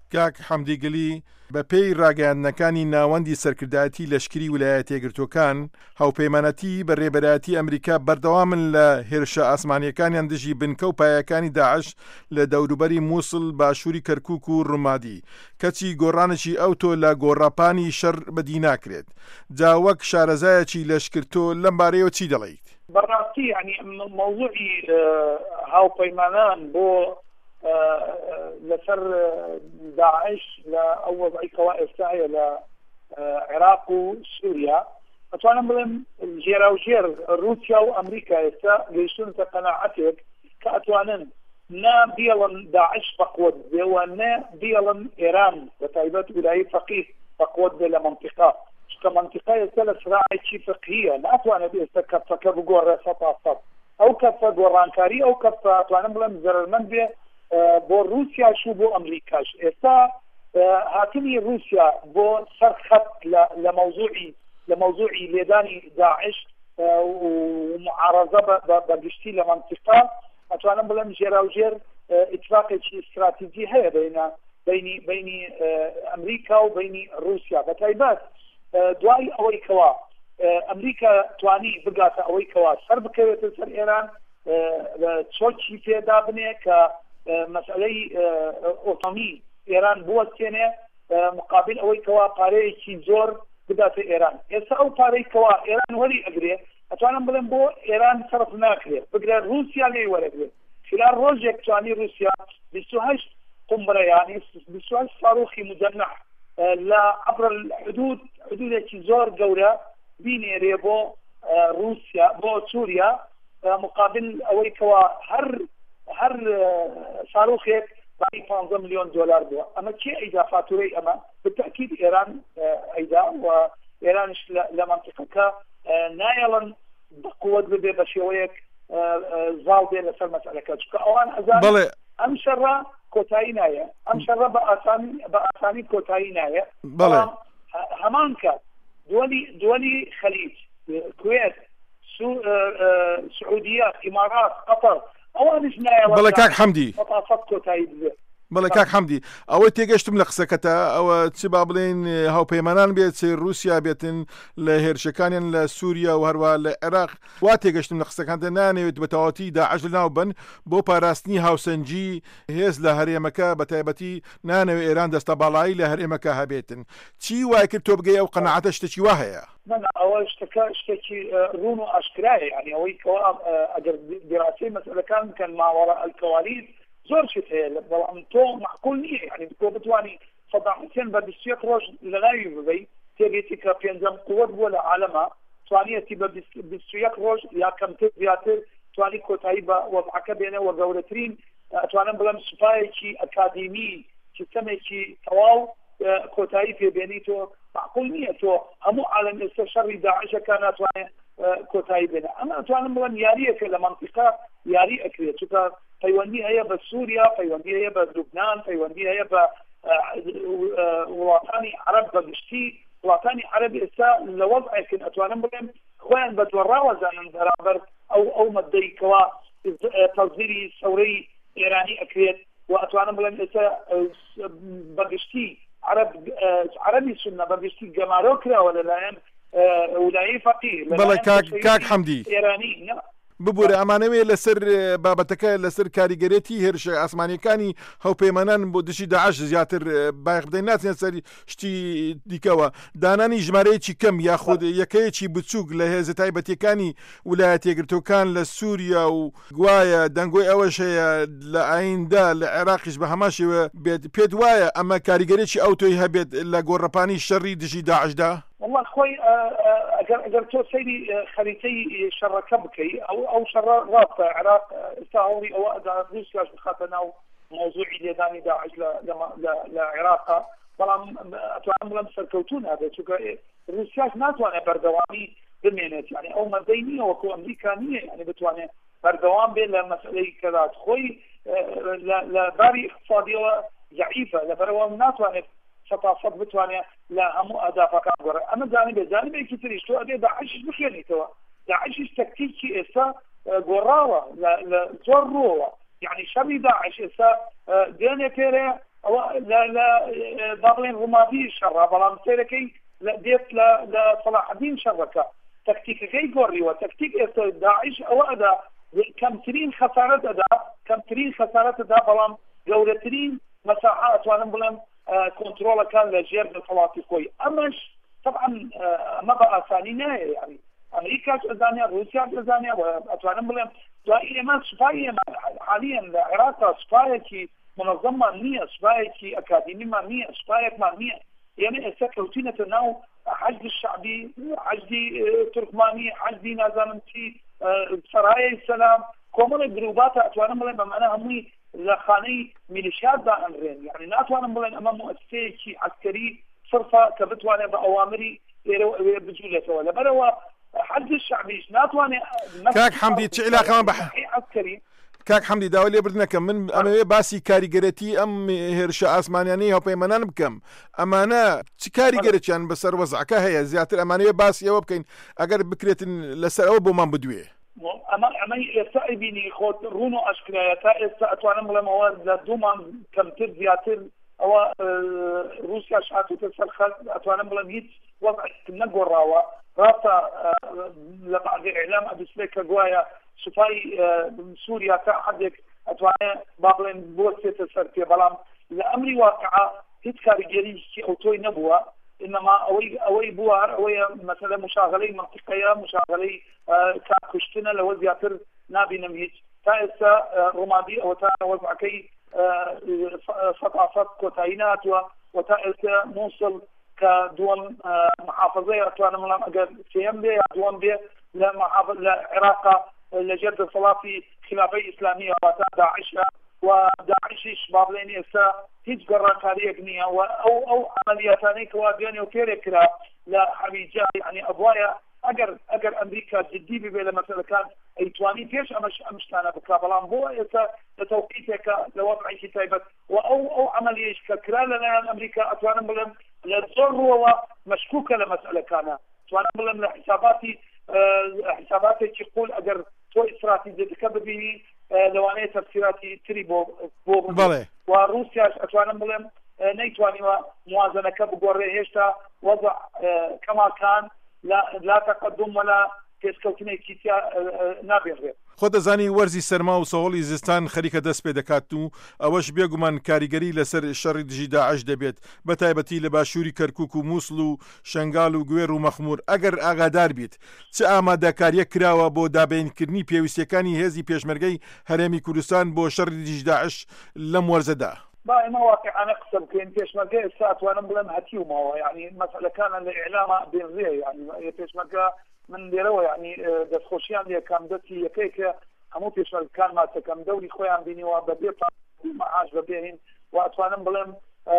کاک حەمدی گلی بە پێی ڕاگەیاندنەکانی ناوەندی سەرکردایەتی لەشکری ویلایەتە یەکگرتووەکان هاوپەیمانەتی بە ڕێبەرایەتی ئەمریکا بەردەوامن لە هێرشە ئاسمانیەکانیان دژی بنکە و پایەکانی داعش لە دەوروبەری مووسڵ باشووری کەرکووک و ڕمادی کەچی گۆڕانشی ئەوتۆ لە گۆڕاپانی شەڕ بەدی ناکرێت جا وەک شارەزایەکی لەشکرتۆ لەم بارەیەوە چی دەڵێیت؟ بەڕاستی ینی مەوضوعی هاوپەیمانان بۆ لەسەر داعش لە ئەو وەضعیکەوە ئێستا هەیە لە عێراق و سووریا ئەتوانم بڵێم ژێراوژێر رووسیا و ئەمریکا ئێستا گەیشتونتە قەناعەتێک کە ئەتوانن نا بێڵن داعش بەقوت بێوە نە بێڵن ئێران بەتایبەت ویلایی فەقیه بەقوت بێ لە منطقە چکە منطقە ئێستا لە سراعێکی فقهیە ناتوانێت ئێستا کەفەکە بگۆڕێ سەد ئەو کەفە گۆڕانکاری ئەو کەفە ئەتوانم بڵێم زەرمەند بێ بۆ رووسیاش و بۆ ئەمریکاش ئێستا هاتنی رووسیا بۆ سەرخەت لە مەوزوعی لێدانی داعش و معارەزە بەگشتی لە منطقە ئەتوانم بڵێم ژێراوژێر ئیتفاقێکی استراتیجی هەیە بینی ئەمریکا و بینی رووسیا بەتایبەت دوای ئەوەی کەوا ئەمریکا توانی بگاتە ئەوەی کەوا سەر بکەوێتە سەر ئێران چۆکی پێدا بنێ کە مەسئلەی ئۆتۆمی ئێران بوەستێنێ مقابل ئەوەی کەوا پارەیەکی زۆر بداتە ئێران ئێستا ئەو پارەی کەوا ئێران وەری ئەگرێ ئەتوانم بڵێم بۆ ئێران سەرف ناکرێت بگرێت رووسیا لێی وەرەگرێت خلال ڕۆژێک توانی رووسیا 28 قمبرە یانی 28 صاروخی مجنح لە عبر الحدود حدودێکی زۆر گەورە بینێرێ بۆ رووسیا بۆ سووریا مقابل ئەوەی کەوا هەر صاروخێک باقی 15 ملیۆن دلار بووە ئەمە کێ ئەیدا فاتورەی ئەمە بالتأكيد ئێران ئەیدا و ئێرانش لە منطقەکە نایەڵن بقوت ببێ بە شێوەیەک زاڵ بێ لەسەر مەسئلەکە چکە ئەوان ئەزانن ئەم شەڕە کۆتایی نایە ئەم شەڕە بە ئاسانی کۆتایی نایە هەمان کات دووەلی خەلیج کوێت سعودیە ئیمارات قەتەر ئەوانش نایەڵن بەڵێ کاک حەمدی مەتافەت کۆتایی ببێ بەڵێ کاک حەمدی ئەوە تێگەشتم لە قسەکەتە ئەوە چ با بڵێن هاوپەیمانان بێت چ رووسیا بێتن لە هێرشەکانیان لە سووریا و هەروە لە عێراق وا تێگەشتم لە قسەکانتە نانەوێت بە تەواوەتی داعش لەناو بن بۆ پاراستنی هاوسەنجی هێز لە هەرێمەکە بە تایبەتی نانەوێت ئێران دەستە باڵایی لە هەرێمەکە هەبێتن چی وای کرد تۆ بگەی ئەو قەناعەتە شتێکی وا هەیە ئەوە شتێکی ڕون و ئاشکرایە ینی ئەوەی کەوا ئەگەر دیراسی مەسئلەکان بکەن ماوەڕە ئەلکەوالیز زۆر شت هەیە بەڵام تۆ معقول نییە ینی تۆ بتوانی سەدام حوسێن بە 21 ڕۆژ لە ناوی ببەی تێگەیتی کە پێنجەم قووەت بووە لە عالەمە توانیەتی بە 21 ڕۆژ یا کەمتر زیاتر توانی کۆتایی بە وەضعەکە بێنەوە گەورەترین ئەتوانم بڵێم سوپایەکی ئەکادیمی سیستەمێکی تەواو کۆتایی پێبێنی تۆ معقول نییە تۆ هەموو عالەم ئێستا شەڕی داعشەکە ناتوانێت کۆتایی بێنە ئەمە ئەتوانم بڵێم یاریەکە لە منطقە یاری ئەکرێت چونکە پەیوەندی هەیە بە سووریا پەیوەندی هەیە بە لوبنان پەیوەندی هەیە بە وڵاتانی عەرەب بەگشتی وڵاتانی عەرەب ئێستا لە وەضعێکن ئەتوانم بڵێم خۆیان بە دووەڕاوەزانن بەرامبەر ئەو مەدەی کەوا تەزویری سەورەی ئێرانی ئەکرێت و ئەتوانم بڵێم ئێستا بەگشتی عەرەبی سونە بەگشتی گەمارۆ کراوە لەلایەن ویلایی فەقیه بەڵێ کاک حەمدی ئێرانی ببوورە ئەمانەوێ لەسەر بابەتەکە لەسەر کاریگەرێتی هێرشە ئاسمانیەکانی هەوپەیمانان بۆ دشی داعش زیاتر باەخ بدەین ناچێت سەر شتی دیکەوە دانانی ژمارەیەکی کەم یاخود یەکەیەکی بچووک لە هێزە تایبەتیەکانی ویلایەتە یەکگرتووەکان لە سووریا و گوایە دەنگۆی ئەوەش هەیە لە ئایندا لە عێراقیش بە هەمان شێوە بێت پێت وایە ئەمە کاریگەرێکی ئەوتۆی هەبێت لە گۆڕەپانی شەڕی دژی داعشدا والله خۆی ئەگەر تۆ سەیری خەریتەی شەڕەکە بکەی ئەو شەڕە ڕاستە عێراق ئێستا هەوڵی ئەوە ئەدا رووسیاش بخاتە ناو مۆزوعی لێدانی داعش لە عێراقا بەڵام ئەتوانم بڵێم سەرکەوتوو نابێت چونکە رووسیاش ناتوانێت بەردەوامی بمێنێت یعنی ئەو مەدەی نییە وەکو ئەمریکا نییە یعنی بتوانێت بەردەوام بێت لە مەسئلەی کەدات خۆی لە باری اقتصادیەوە ضعیفە لەبەرەوە ناتوانێت سەتاسەد بتوانێت لە هەموو ئەهدافەکان گۆڕێ ئەمە جانبێکی تریش تۆ ئەبێ داعشش بخوێنیتەوە داعشش تەکتیکی ئێستا گۆڕاوە لە زۆر ڕۆوە یعنی شەڕی داعش ئێستا دێنێ پێرێ او لا بابلين رمادي شر بلام سيركي لا ديت لا صلاح الدين شركه تكتيك كي جوري وتكتيك داعش او ادا كم ترين خسارة دا بلام جولترين مساحات وانا بلام كنترول كان لجير بالفلاطي كوي امش طبعا ما بقى ثانية يعني امريكا تزانيا روسيا تزانيا واتوانا بلام دائما سفاية حاليا العراق سفاية منظمة مانية سفاية اكاديمية مانية سفاية مانية يعني استكلتينة ناو حشد الشعبي حشد تركماني حشد نازمنتي سرايا السلام كومل جروبات اتوانا بلام بمعنى همي لخاني ميليشيات دا امرين يعني ناتوانا بلان امام مؤسسه عسكري صرفه كبتوانا باوامري بجولته ولا بروا حد الشعبي ناتوانا كاك حمدي تشعلا كمان عسكري كاك حمدي داولي بردنكم من اما باسي كاريگريتي ام هرشا اسمانياني هو بيمنان بكم امانه كاريگريتي يعني بسر وزعك هي زياتر امانيه باسي او بكين اگر بكريت لسر او بومان بدويه اما يستعبيني خود رونو اشكرايا اتوانا ملا مواد لدومان كم تزياتر او روسيا شاتو تسرخل اتوانا ملا هيت وضع نقور راوا راسا لبعض اعلام ابسليك قوايا شفاي سوريا كحدك اتوانا بابلين بوسي تسرتي بلام لامري واقعه هيت كاريجري او توي نبوه انما اوي بوار اوي مثلا مشاغلي منطقيه مشاغلي كاكشتنا لو زياتر نابي نميج تايسا رمادي او تا وضعكي ثقافات كوتاينات وتايسا موصل كدول محافظيه اتوانا ملام اجر سيم بي دول بي لعراق لجد الصلافي خلافي اسلاميه وداعش وداعش بابليني اسا هيج قرار تاريخ نية او عملياتاني كوادياني وكيريكرا لا حبيجا يعني ابوايا اگر امريكا جدي بلا مثلا كان ايتواني فيش امش كان بكابلان بو اسا لتوقيتك لوضع كتابه او عمليه ككرا لنا امريكا اتوانا بلم للزر هو مشكوكه لمساله كان اتوانا بلم لحساباتي حساباتي تقول اگر تو استراتيجيه تكببيني لوانه تفسيراتي تريبو وروسيا اتوانا بلم نيتواني موازنه كبغوري هشتا وضع كما كان لا تقدم ولا تسكوتني كيتيا نابير خود زانی ورزی سرما و سهولی زستان خەریکە دەست پێ دەکات و ئەوەش بێگومان کاریگەری لەسەر شەڕی دژی داعش دەبێت بەتایبەتی لە باشووری کەرکووک و مووسڵ و شنگال و گوێر و مەخمور ئەگەر ئاگادار بیت چ ئامادەکاریە کراوە بۆ دابینکردنی پێویستیەکانی هێزی پێشمەرگەی هەرێمی کوردستان بۆ شەڕی دژی داعش لەم وەرزەدا ما واقع أنا أقسم كين بيشمرقة الساعة وأنا بلم هتيوم هو يعني مسألة كان الإعلام بينزيه يعني بيشمرقة من ديروا يعني دس خوشيان دي كام دتي يكيك همو بيشمرقة كان ما تكام دوري خويا بيني وببيت معاش ببيهن وأتوانا بلم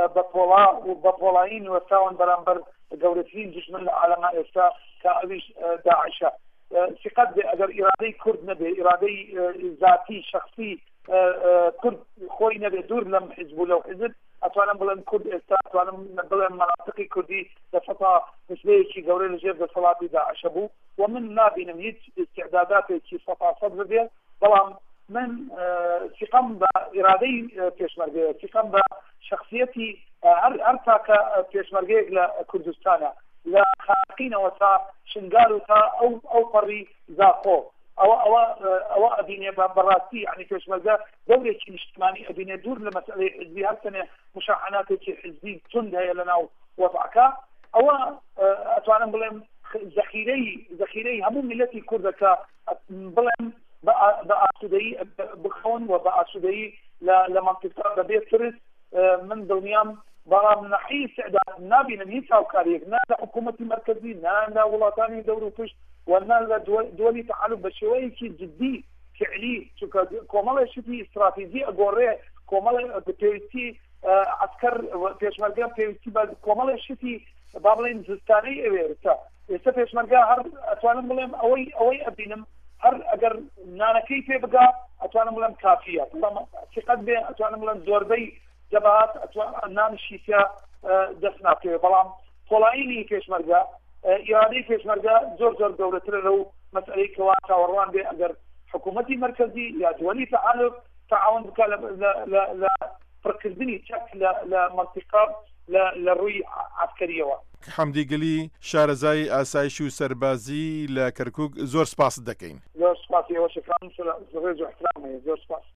بطولاين وساون برامبر جولتين جسم العالم إسا كأبيش داعشة سقد أجر إرادي كرد نبي إرادي ذاتي شخصي كرد خوي نبي دور لم حزب لو حزب اتوانا بلن كرد استا اتوانا بلن مناطقي كردي دفتا مثل شي جوري الجيب الصلاه داعش ابو ومن نابي نميت استعدادات شي صفا صدر ديال بلان من ثقم بارادي بيشمرغي ثقم بشخصيتي ارتاك بيشمرغي لكردستان لا خاقين وتا شنقالو تا او قري زاقو او اديني براسي يعني كشمل دوري اجتماعي اديني دور لمساله حزبي هالسنه مشاحنات حزبي تند هي لنا وضعك او اتوانا بلم ذخيري هم ملتي كردك بلم بقى سوداي بخون وبقى سوداي لمنطقه بيت فرس من دنيام بقى من ناحيه استعداد نابي نميسا وكاريك لا حكومه مركزيه لا ولاتاني دوري فش وأن دولي تعالوا بشوي جدي فعلي كومالا شتي استراتيجية قرية كومالا بتويتي عسكر بيشمرقا بتويتي كومالا شتي بابلين زستاني إيرتا يسا بيشمرقا هر أتوانا ملهم أوي أبينم هر أجر نانا كيفي بقى أتوانا ملهم كافية طالما ثقت بي أتوانا ملهم زوربي جبهات أتوانا نان شيسيا دفنا كيفي بلام طولائيني بيشمرقا إرادي كشمرجا زور دولة له مسألة كواتا وروان بي أجر حكومتي مركزي يا دولي تعاون بك لا پڕکردنی چەک لە منطقە لە ڕووی عسکەریەوە. حەمدی گەلی شارەزای ئاسایشی و سەربازی لە کەرکووک زۆر سپاس دەکەین. زۆر سپاسی ئێوەشەکان ڕێز و احترامەیە. زۆر سپاس.